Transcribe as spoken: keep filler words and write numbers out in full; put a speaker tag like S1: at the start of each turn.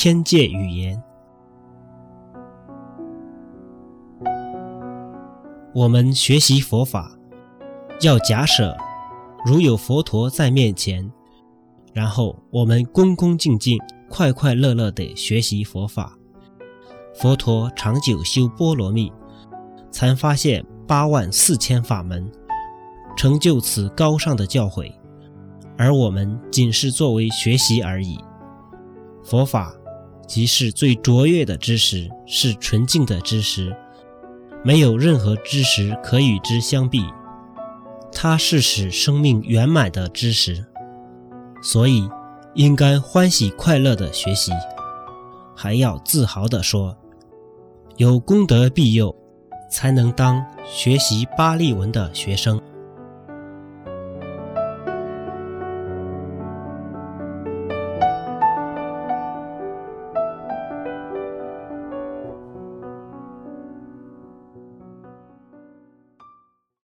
S1: 天界语言。我们学习佛法，要假设如有佛陀在面前，然后我们恭恭敬敬、快快乐乐地学习佛法。佛陀长久修波罗蜜，才发现八万四千法门，成就此高尚的教诲，而我们仅是作为学习而已。佛法即是最卓越的知识，是纯净的知识，没有任何知识可与之相比，它是使生命圆满的知识，所以应该欢喜快乐地学习，还要自豪地说，有功德庇佑，才能当学习巴利文的学生。